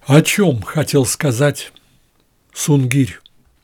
О чем хотел сказать Сунгирь?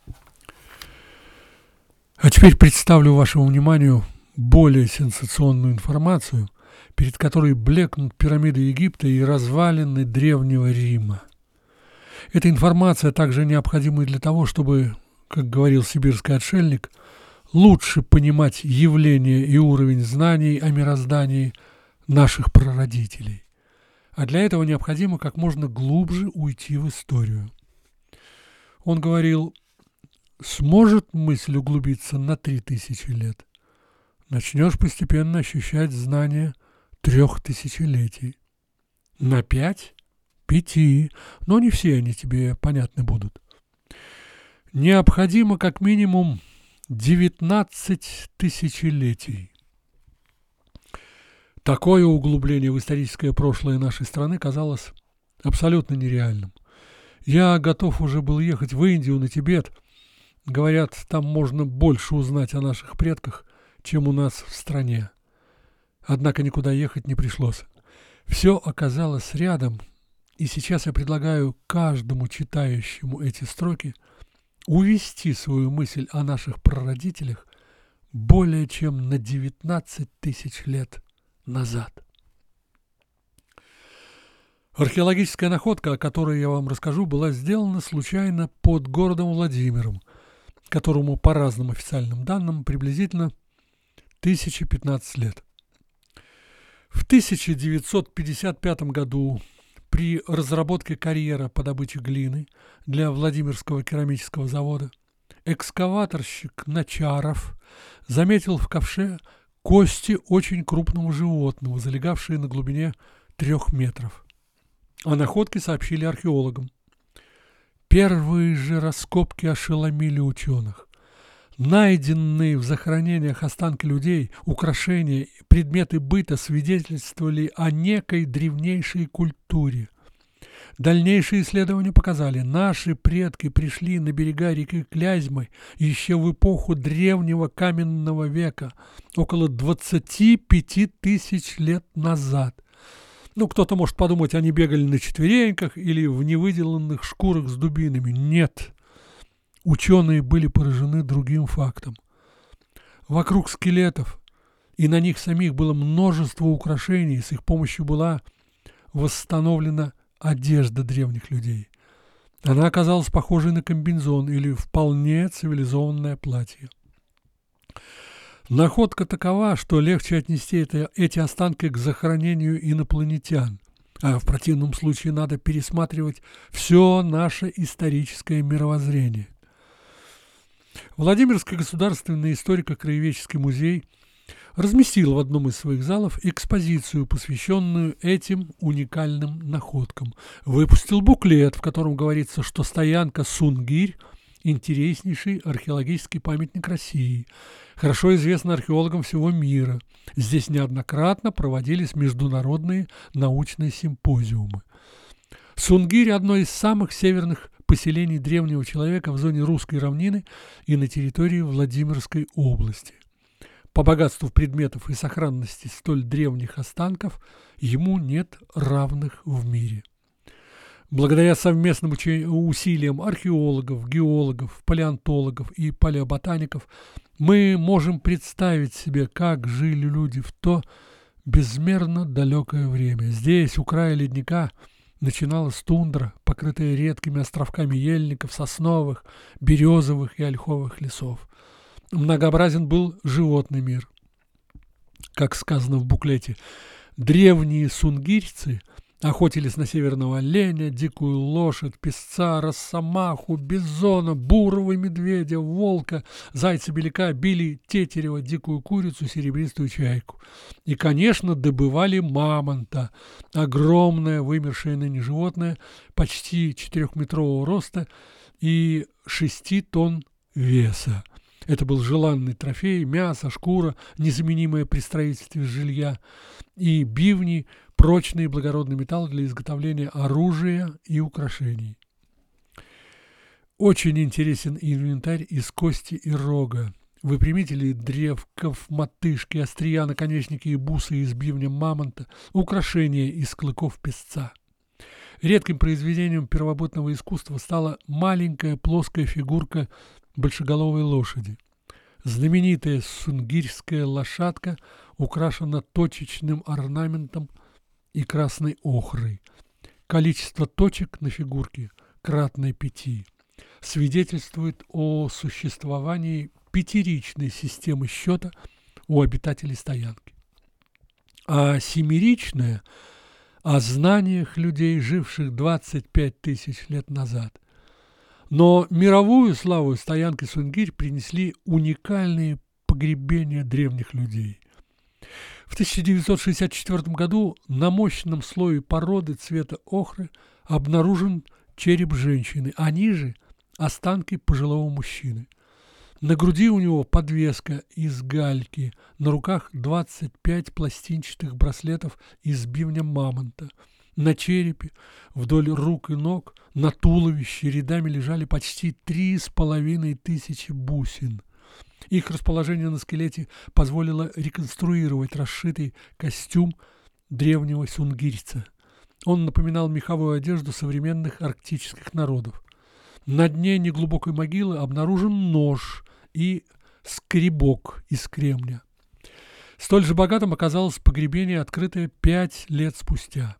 А теперь представлю вашему вниманию более сенсационную информацию, перед которой блекнут пирамиды Египта и развалины Древнего Рима. Эта информация также необходима и для того, чтобы, как говорил сибирский отшельник, лучше понимать явления и уровень знаний о мироздании наших прародителей. А для этого необходимо как можно глубже уйти в историю. Он говорил: сможет мысль углубиться на 3000 лет, начнешь постепенно ощущать знания 3000 летий. На 5 – 5, но не все они тебе понятны будут. Необходимо как минимум 19 тысячелетий. Такое углубление в историческое прошлое нашей страны казалось абсолютно нереальным. Я готов уже был ехать в Индию, на Тибет. Говорят, там можно больше узнать о наших предках, чем у нас в стране. Однако никуда ехать не пришлось. Все оказалось рядом, и сейчас я предлагаю каждому читающему эти строки увести свою мысль о наших прародителях более чем на 19 тысяч лет назад. Археологическая находка, о которой я вам расскажу, была сделана случайно под городом Владимиром, которому по разным официальным данным приблизительно 1015 лет. В 1955 году при разработке карьера по добыче глины для Владимирского керамического завода экскаваторщик Начаров заметил в ковше кости очень крупного животного, залегавшие на глубине 3 метров. О находке сообщили археологам. Первые же раскопки ошеломили ученых. Найденные в захоронениях останки людей, украшения, предметы быта свидетельствовали о некой древнейшей культуре. Дальнейшие исследования показали, наши предки пришли на берега реки Клязьмы еще в эпоху древнего каменного века, около 25 тысяч лет назад. Кто-то может подумать, они бегали на четвереньках или в невыделанных шкурах с дубинами. Нет. Ученые были поражены другим фактом. Вокруг скелетов и на них самих было множество украшений, с их помощью была восстановлена одежда древних людей. Она оказалась похожей на комбинезон или вполне цивилизованное платье. Находка такова, что легче отнести эти останки к захоронению инопланетян, а в противном случае надо пересматривать все наше историческое мировоззрение. Владимирский государственный историко-краеведческий музей разместил в одном из своих залов экспозицию, посвященную этим уникальным находкам. Выпустил буклет, в котором говорится, что стоянка Сунгирь – интереснейший археологический памятник России, хорошо известный археологам всего мира. Здесь неоднократно проводились международные научные симпозиумы. Сунгирь – одно из самых северных поселений древнего человека в зоне Русской равнины и на территории Владимирской области. По богатству предметов и сохранности столь древних останков ему нет равных в мире. Благодаря совместным усилиям археологов, геологов, палеонтологов и палеоботаников мы можем представить себе, как жили люди в то безмерно далекое время. Здесь, у края ледника, начиналась тундра, покрытая редкими островками ельников, сосновых, березовых и ольховых лесов. Многообразен был животный мир. Как сказано в буклете, древние сунгирьцы охотились на северного оленя, дикую лошадь, песца, росомаху, бизона, бурого медведя, волка, зайца-беляка, били тетерева, дикую курицу, серебристую чайку. И, конечно, добывали мамонта, огромное вымершее ныне животное, почти 4-метрового роста и 6 тонн веса. Это был желанный трофей: мясо, шкура, незаменимая при строительстве жилья, и бивни, прочный и благородный металл для изготовления оружия и украшений. Очень интересен инвентарь из кости и рога. Выпрямители древков, мотышки, острия, наконечники и бусы из бивня мамонта, украшения из клыков песца. Редким произведением первобытного искусства стала маленькая плоская фигурка большеголовой лошади. Знаменитая сунгирская лошадка украшена точечным орнаментом и красной охрой. Количество точек на фигурке кратное 5. Свидетельствует о существовании пятиричной системы счета у обитателей стоянки. А семиричная – о знаниях людей, живших 25 тысяч лет назад. Но мировую славу стоянки Сунгирь принесли уникальные погребения древних людей. В 1964 году на мощном слое породы цвета охры обнаружен череп женщины, а ниже – останки пожилого мужчины. На груди у него подвеска из гальки, на руках 25 пластинчатых браслетов из бивня мамонта. На черепе, вдоль рук и ног, на туловище рядами лежали почти 3500 бусин. Их расположение на скелете позволило реконструировать расшитый костюм древнего сунгирьца. Он напоминал меховую одежду современных арктических народов. На дне неглубокой могилы обнаружен нож и скребок из кремня. Столь же богатым оказалось погребение, открытое 5 лет спустя.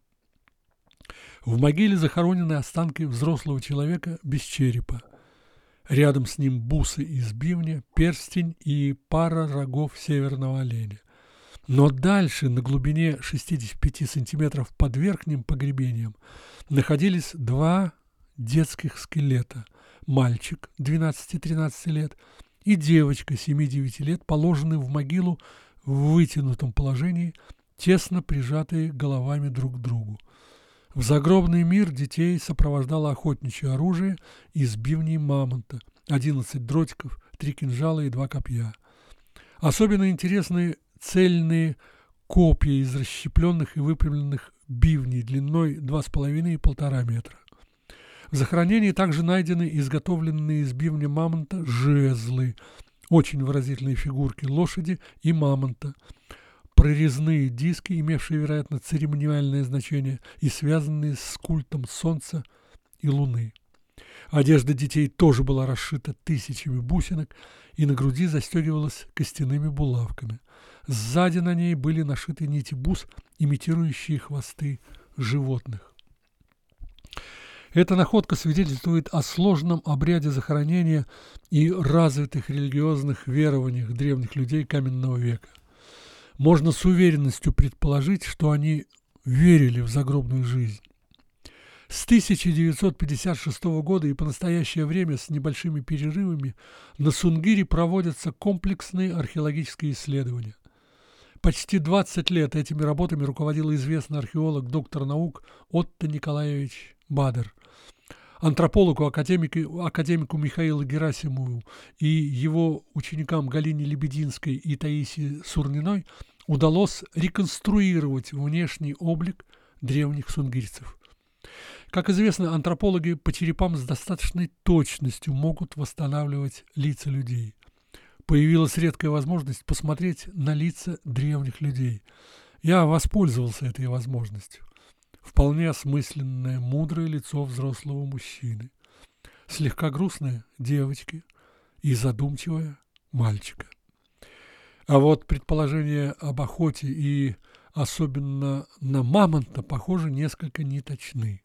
В могиле захоронены останки взрослого человека без черепа. Рядом с ним бусы из бивня, перстень и пара рогов северного оленя. Но дальше, на глубине 65 сантиметров под верхним погребением, находились 2 детских скелета. Мальчик 12-13 лет и девочка 7-9 лет положены в могилу в вытянутом положении, тесно прижатые головами друг к другу. В загробный мир детей сопровождало охотничье оружие из бивней мамонта, 11 дротиков, 3 кинжала и 2 копья. Особенно интересны цельные копья из расщепленных и выпрямленных бивней длиной 2,5 и 1,5 метра. В захоронении также найдены изготовленные из бивня мамонта жезлы, очень выразительные фигурки лошади и мамонта, прорезные диски, имевшие, вероятно, церемониальное значение и связанные с культом солнца и луны. Одежда детей тоже была расшита тысячами бусинок и на груди застегивалась костяными булавками. Сзади на ней были нашиты нити бус, имитирующие хвосты животных. Эта находка свидетельствует о сложном обряде захоронения и развитых религиозных верованиях древних людей каменного века. Можно с уверенностью предположить, что они верили в загробную жизнь. С 1956 года и по настоящее время с небольшими перерывами на Сунгире проводятся комплексные археологические исследования. Почти 20 лет этими работами руководил известный археолог, доктор наук Отто Николаевич Бадер. Антропологу, академику Михаилу Герасимову и его ученикам Галине Лебединской и Таисии Сурниной удалось реконструировать внешний облик древних сунгирцев. Как известно, антропологи по черепам с достаточной точностью могут восстанавливать лица людей. Появилась редкая возможность посмотреть на лица древних людей. Я воспользовался этой возможностью. Вполне осмысленное, мудрое лицо взрослого мужчины, слегка грустное девочки и задумчивое мальчика. А вот предположения об охоте и особенно на мамонта, похоже, несколько неточны.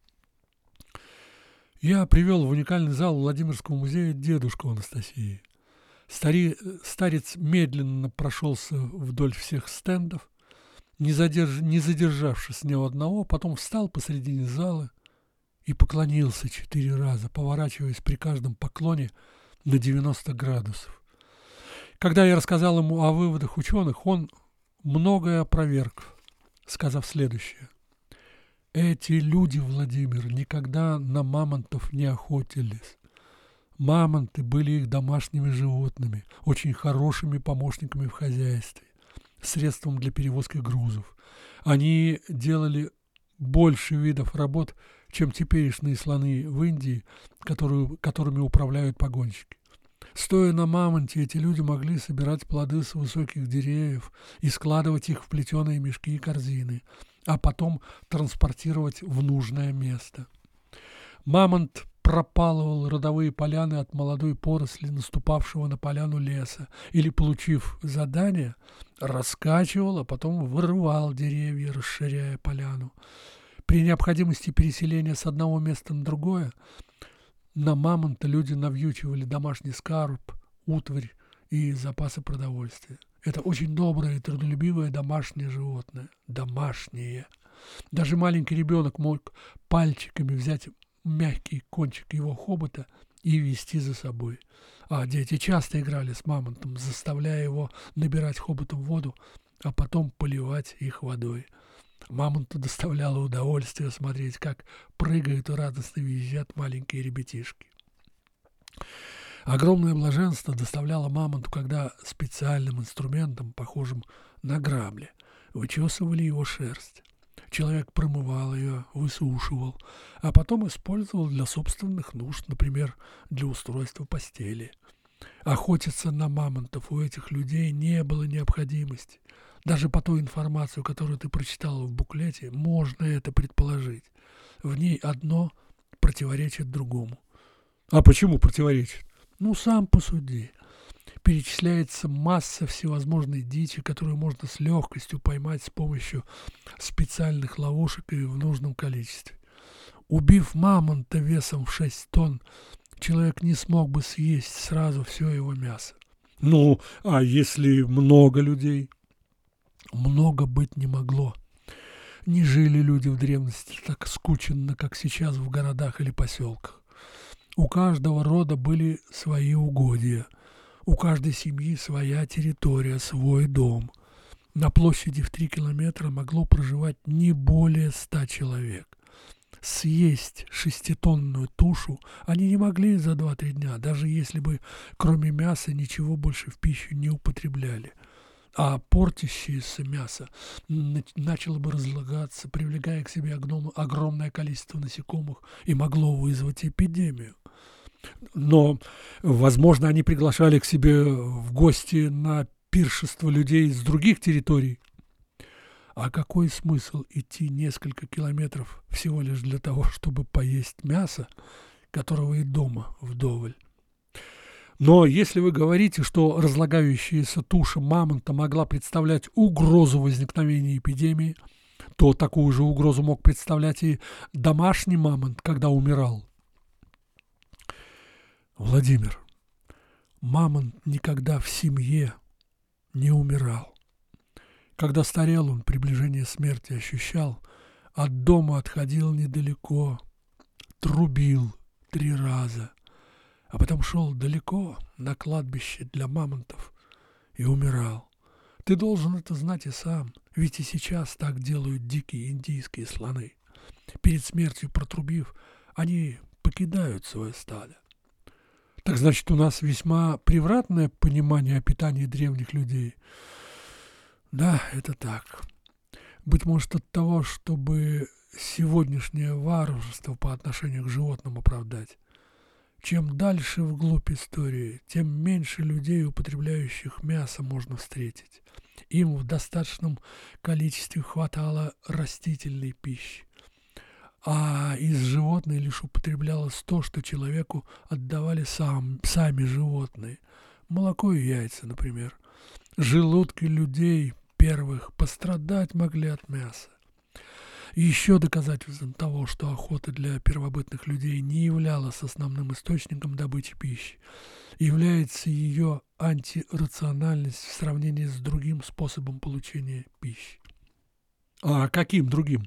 Я привел в уникальный зал Владимирского музея дедушку Анастасии. Старец медленно прошелся вдоль всех стендов, не задержавшись ни у одного, потом встал посредине зала и поклонился 4 раза, поворачиваясь при каждом поклоне на 90 градусов. Когда я рассказал ему о выводах ученых, он многое опроверг, сказав следующее. Эти люди, Владимир, никогда на мамонтов не охотились. Мамонты были их домашними животными, очень хорошими помощниками в хозяйстве, средством для перевозки грузов. Они делали больше видов работ, чем теперешние слоны в Индии, которыми управляют погонщики. Стоя на мамонте, эти люди могли собирать плоды с высоких деревьев и складывать их в плетеные мешки и корзины. а потом транспортировать в нужное место. Мамонт пропалывал родовые поляны от молодой поросли, наступавшего на поляну леса, или, получив задание, раскачивал, а потом вырывал деревья, расширяя поляну. При необходимости переселения с одного места на другое на мамонта люди навьючивали домашний скарб, утварь и запасы продовольствия. Это очень доброе и трудолюбивое домашнее животное. Домашнее. Даже маленький ребенок мог пальчиками взять мягкий кончик его хобота и вести за собой. А дети часто играли с мамонтом, заставляя его набирать хоботом воду, а потом поливать их водой. Мамонту доставляло удовольствие смотреть, как прыгают и радостно визжат маленькие ребятишки. Огромное блаженство доставляло мамонту, когда специальным инструментом, похожим на грабли, вычесывали его шерсть. Человек промывал ее, высушивал, а потом использовал для собственных нужд, например, для устройства постели. Охотиться на мамонтов у этих людей не было необходимости. Даже по той информации, которую ты прочитал в буклете, можно это предположить. В ней одно противоречит другому. А почему противоречит? Ну, сам посуди. Перечисляется масса всевозможной дичи, которую можно с легкостью поймать с помощью специальных ловушек и в нужном количестве. Убив мамонта весом в 6 тонн, человек не смог бы съесть сразу все его мясо. Ну, а если много людей? Много быть не могло. Не жили люди в древности так скученно, как сейчас в городах или поселках. У каждого рода были свои угодья. У каждой семьи своя территория, свой дом. На площади в 3 километра могло проживать не более 100 человек. Съесть 6-тонную тушу они не могли за 2-3 дня, даже если бы кроме мяса ничего больше в пищу не употребляли. А портящееся мясо начало бы разлагаться, привлекая к себе огромное количество насекомых, и могло вызвать эпидемию. Но, возможно, они приглашали к себе в гости на пиршество людей с других территорий. А какой смысл идти несколько километров всего лишь для того, чтобы поесть мясо, которого и дома вдоволь? Но если вы говорите, что разлагающаяся туша мамонта могла представлять угрозу возникновения эпидемии, то такую же угрозу мог представлять и домашний мамонт, когда умирал. Владимир, мамонт никогда в семье не умирал. Когда старел, он приближение смерти ощущал, от дома отходил недалеко, трубил 3 раза, а потом шел далеко на кладбище для мамонтов и умирал. Ты должен это знать и сам, ведь и сейчас так делают дикие индийские слоны. Перед смертью протрубив, они покидают свое стадо. Так значит, у нас весьма превратное понимание о питании древних людей. Да, это так. Быть может, от того, чтобы сегодняшнее варварство по отношению к животным оправдать. Чем дальше вглубь истории, тем меньше людей, употребляющих мясо, можно встретить. Им в достаточном количестве хватало растительной пищи. А из животных лишь употреблялось то, что человеку отдавали сами животные. Молоко и яйца, например. Желудки людей первых пострадать могли от мяса. И еще доказательством того, что охота для первобытных людей не являлась основным источником добычи пищи, является ее антирациональность в сравнении с другим способом получения пищи. А каким другим?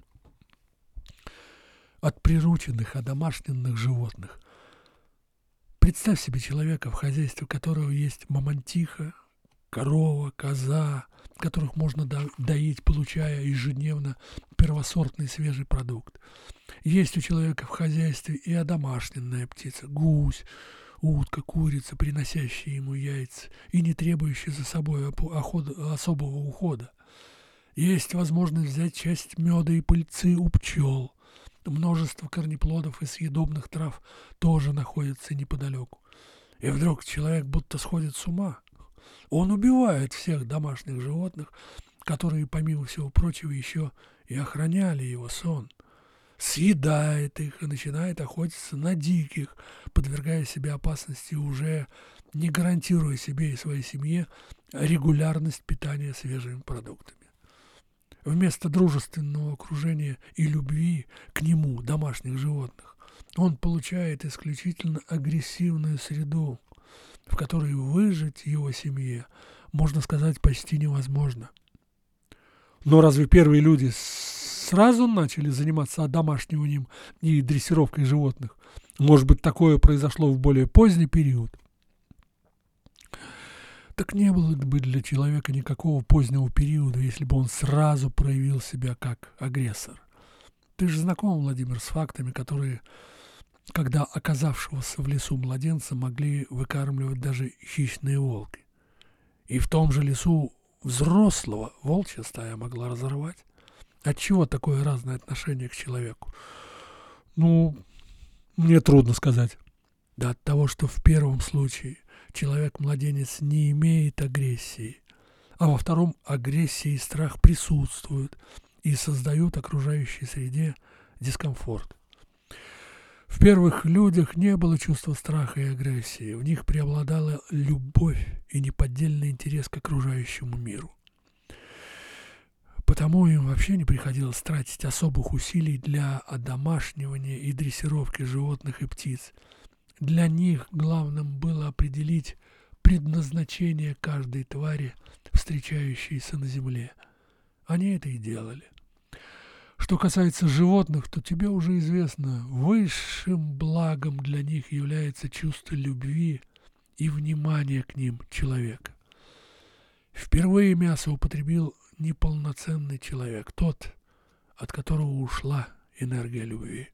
От прирученных, одомашненных животных. Представь себе человека, в хозяйстве которого есть мамонтиха, корова, коза, которых можно доить, получая ежедневно первосортный свежий продукт. Есть у человека в хозяйстве и одомашненная птица, гусь, утка, курица, приносящая ему яйца и не требующая за собой особого ухода. Есть возможность взять часть меда и пыльцы у пчел. Множество корнеплодов и съедобных трав тоже находятся неподалеку. И вдруг человек будто сходит с ума. Он убивает всех домашних животных, которые, помимо всего прочего, еще и охраняли его сон. Съедает их и начинает охотиться на диких, подвергая себя опасности, уже не гарантируя себе и своей семье регулярность питания свежими продуктами. Вместо дружественного окружения и любви к нему, домашних животных, он получает исключительно агрессивную среду, в которой выжить его семье, можно сказать, почти невозможно. Но разве первые люди сразу начали заниматься одомашниванием и дрессировкой животных? Может быть, такое произошло в более поздний период? Так не было бы для человека никакого позднего периода, если бы он сразу проявил себя как агрессор. Ты же знаком, Владимир, с фактами, которые, когда оказавшегося в лесу младенца, могли выкармливать даже хищные волки. И в том же лесу взрослого волчья стая могла разорвать. Отчего такое разное отношение к человеку? Мне трудно сказать. Да от того, что в первом случае человек-младенец не имеет агрессии, а во втором агрессия и страх присутствуют и создают окружающей среде дискомфорт. В первых людях не было чувства страха и агрессии, в них преобладала любовь и неподдельный интерес к окружающему миру. Потому им вообще не приходилось тратить особых усилий для одомашнивания и дрессировки животных и птиц. Для них главным было определить предназначение каждой твари, встречающейся на земле. Они это и делали. Что касается животных, то тебе уже известно, высшим благом для них является чувство любви и внимания к ним человека. Впервые мясо употребил неполноценный человек, тот, от которого ушла энергия любви.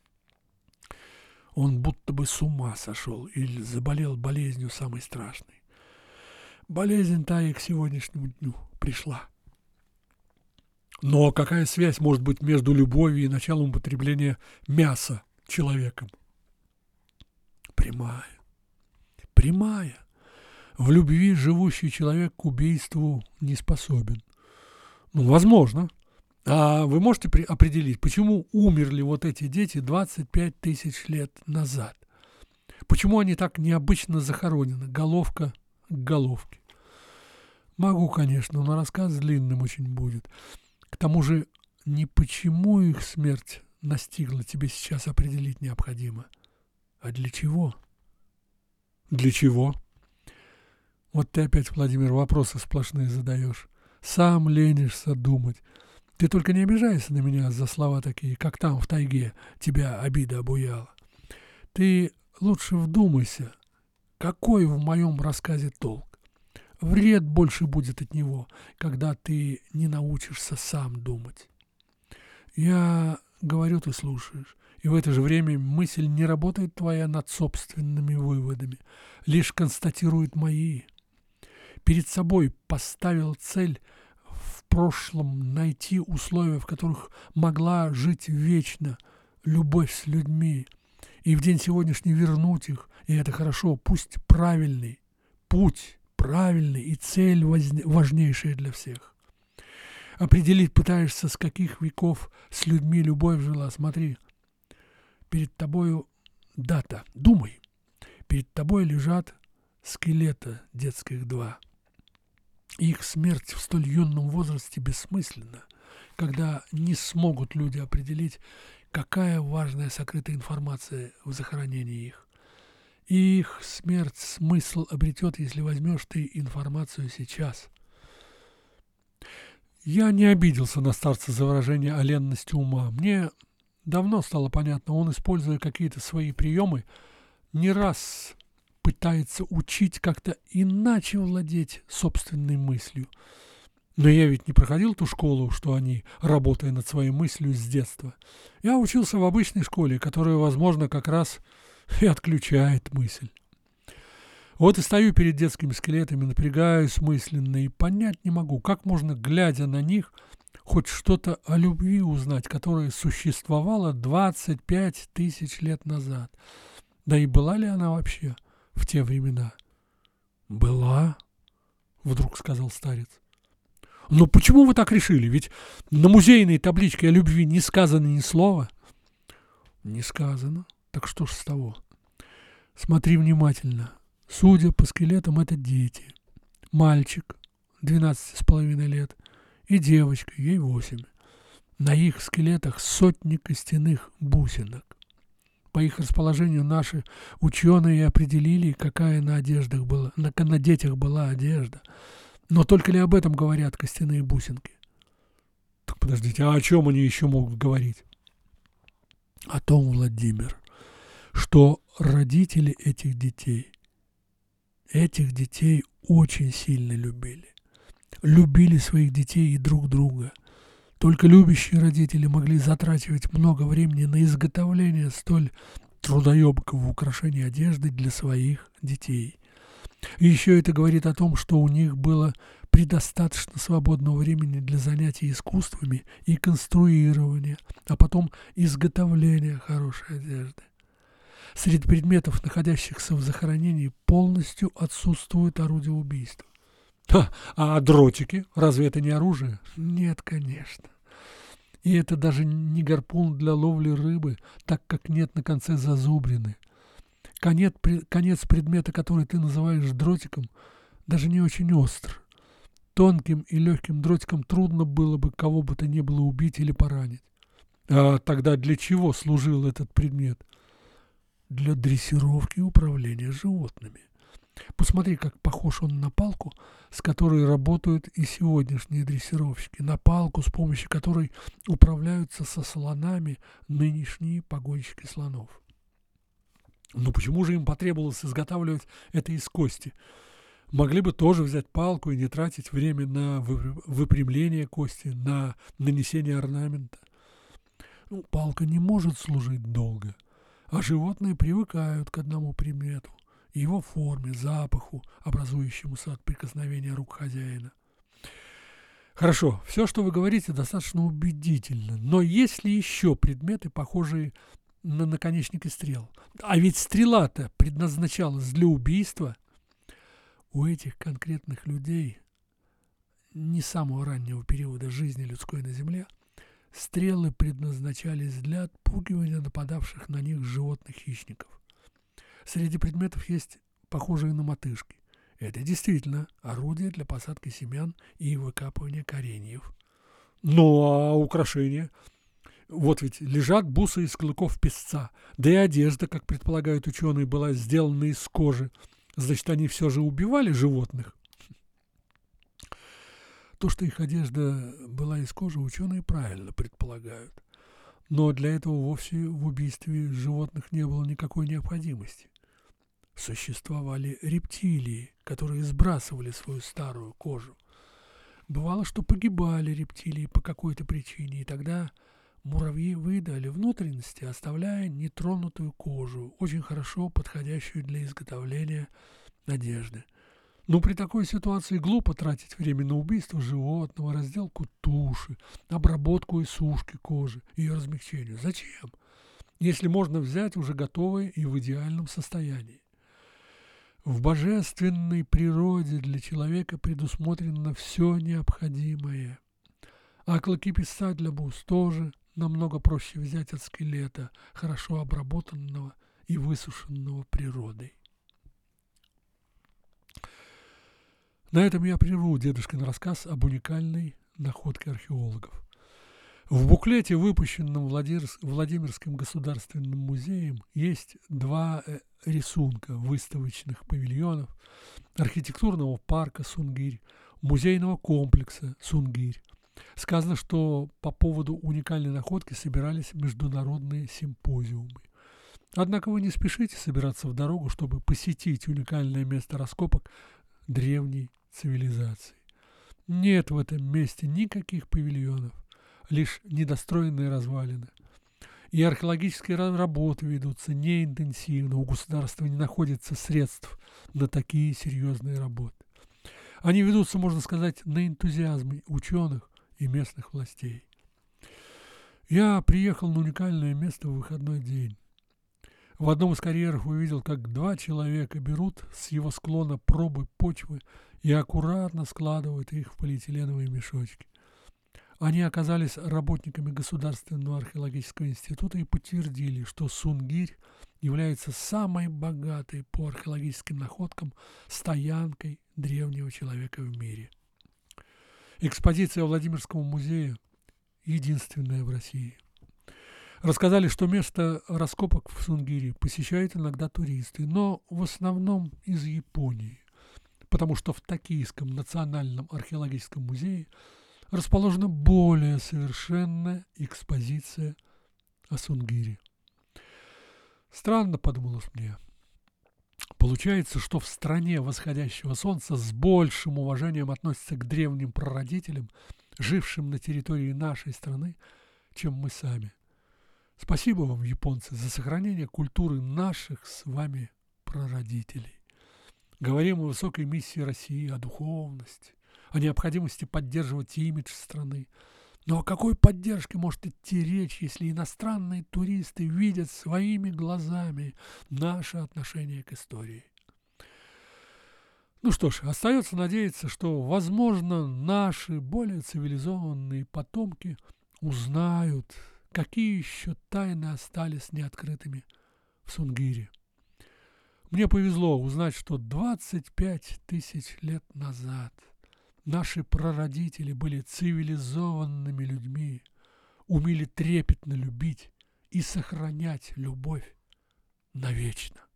Он будто бы с ума сошел или заболел болезнью самой страшной. Болезнь та и к сегодняшнему дню пришла. Но какая связь может быть между любовью и началом употребления мяса человеком? Прямая. Прямая. В любви живущий человек к убийству не способен. Возможно. А вы можете определить, почему умерли вот эти дети 25 тысяч лет назад? Почему они так необычно захоронены, головка к головке? Могу, конечно, но рассказ длинным очень будет. К тому же, не почему их смерть настигла, тебе сейчас определить необходимо, а для чего? Для чего? Вот ты опять, Владимир, вопросы сплошные задаешь. Сам ленишься думать. Ты только не обижайся на меня за слова такие, как там в тайге тебя обида обуяла. Ты лучше вдумайся, какой в моем рассказе толк. Вред больше будет от него, когда ты не научишься сам думать. Я говорю, ты слушаешь, и в это же время мысль не работает твоя над собственными выводами, лишь констатирует мои. Перед собой поставил цель в прошлом найти условия, в которых могла жить вечно любовь с людьми, и в день сегодняшний вернуть их, и это хорошо, пусть правильный путь, правильный и цель важнейшая для всех. Определить пытаешься, с каких веков с людьми любовь жила. Смотри, перед тобою дата, думай, перед тобой лежат скелета детских два. Их смерть в столь юном возрасте бессмысленна, когда не смогут люди определить, какая важная сокрытая информация в захоронении их. И их смерть смысл обретет, если возьмешь ты информацию сейчас. Я не обиделся на старца за выражение о ленности ума. Мне давно стало понятно, он, используя какие-то свои приемы, не раз пытается учить как-то иначе владеть собственной мыслью. Но я ведь не проходил ту школу, что они, работая над своей мыслью с детства. Я учился в обычной школе, которая, возможно, как раз и отключает мысль. Вот и стою перед детскими скелетами, напрягаюсь мысленно и понять не могу, как можно, глядя на них, хоть что-то о любви узнать, которая существовала 25 тысяч лет назад. Да и была ли она вообще в те времена? «Была», — вдруг сказал старец. Но почему вы так решили? Ведь на музейной табличке о любви не сказано ни слова. Не сказано. Так что ж с того? Смотри внимательно. Судя по скелетам, это дети. Мальчик, 12,5 лет, и девочка, ей 8. На их скелетах сотни костяных бусинок. По их расположению наши ученые определили, какая на одеждах была, на детях была одежда. Но только ли об этом говорят костяные бусинки? Так подождите, а о чем они еще могут говорить? О том, Владимир, что родители этих детей очень сильно любили. Любили своих детей и друг друга. Только любящие родители могли затрачивать много времени на изготовление столь трудоемкого украшения одежды для своих детей. И еще это говорит о том, что у них было предостаточно свободного времени для занятий искусствами и конструирования, а потом изготовления хорошей одежды. Среди предметов, находящихся в захоронении, полностью отсутствует орудие убийства. А дротики? Разве это не оружие? Нет, конечно. И это даже не гарпун для ловли рыбы, так как нет на конце зазубрины. Конец предмета, который ты называешь дротиком, даже не очень остр. Тонким и легким дротиком трудно было бы кого бы то ни было убить или поранить. А тогда для чего служил этот предмет? Для дрессировки и управления животными. Посмотри, как похож он на палку, с которой работают и сегодняшние дрессировщики. На палку, с помощью которой управляются со слонами нынешние погонщики слонов. Но почему же им потребовалось изготавливать это из кости? Могли бы тоже взять палку и не тратить время на выпрямление кости, на нанесение орнамента. Палка не может служить долго, а животные привыкают к одному предмету, его форме, запаху, образующемуся от прикосновения рук хозяина. Хорошо, все, что вы говорите, достаточно убедительно, но есть ли еще предметы, похожие на наконечники стрел? А ведь стрела-то предназначалась для убийства. У этих конкретных людей не самого раннего периода жизни людской на Земле стрелы предназначались для отпугивания нападавших на них животных-хищников. Среди предметов есть похожие на мотыжки. Это действительно орудие для посадки семян и выкапывания кореньев. Ну, а украшения? Вот ведь лежат бусы из клыков песца, да и одежда, как предполагают ученые, была сделана из кожи. Значит, они все же убивали животных? То, что их одежда была из кожи, ученые правильно предполагают. Но для этого вовсе в убийстве животных не было никакой необходимости. Существовали рептилии, которые сбрасывали свою старую кожу. Бывало, что погибали рептилии по какой-то причине, и тогда муравьи выедали внутренности, оставляя нетронутую кожу, очень хорошо подходящую для изготовления одежды. Но при такой ситуации глупо тратить время на убийство животного, разделку туши, обработку и сушки кожи, ее размягчению. Зачем? Если можно взять уже готовое и в идеальном состоянии. В божественной природе для человека предусмотрено все необходимое. А клыки песца для бус тоже намного проще взять от скелета, хорошо обработанного и высушенного природой. На этом я прерву дедушкин рассказ об уникальной находке археологов. В буклете, выпущенном Владимирским государственным музеем, есть два рисунка выставочных павильонов, архитектурного парка Сунгирь, музейного комплекса Сунгирь. Сказано, что по поводу уникальной находки собирались международные симпозиумы. Однако вы не спешите собираться в дорогу, чтобы посетить уникальное место раскопок древней цивилизации. Нет в этом месте никаких павильонов, лишь недостроенные развалины. И археологические работы ведутся неинтенсивно, у государства не находится средств на такие серьезные работы. Они ведутся, можно сказать, на энтузиазме ученых и местных властей. Я приехал на уникальное место в выходной день. В одном из карьеров увидел, как 2 человека берут с его склона пробы почвы и аккуратно складывают их в полиэтиленовые мешочки. Они оказались работниками Государственного археологического института и подтвердили, что Сунгирь является самой богатой по археологическим находкам стоянкой древнего человека в мире. Экспозиция Владимирского музея единственная в России. Рассказали, что место раскопок в Сунгире посещают иногда туристы, но в основном из Японии, потому что в Токийском национальном археологическом музее расположена более совершенная экспозиция о Сунгире. Странно, подумалось мне. Получается, что в стране восходящего солнца с большим уважением относятся к древним прародителям, жившим на территории нашей страны, чем мы сами. Спасибо вам, японцы, за сохранение культуры наших с вами прародителей. Говорим о высокой миссии России, о духовности, о необходимости поддерживать имидж страны. Но о какой поддержке может идти речь, если иностранные туристы видят своими глазами наше отношение к истории? Ну что ж, остается надеяться, что, возможно, наши более цивилизованные потомки узнают, какие еще тайны остались неоткрытыми в Сунгире. Мне повезло узнать, что 25 тысяч лет назад наши прародители были цивилизованными людьми, умели трепетно любить и сохранять любовь навечно.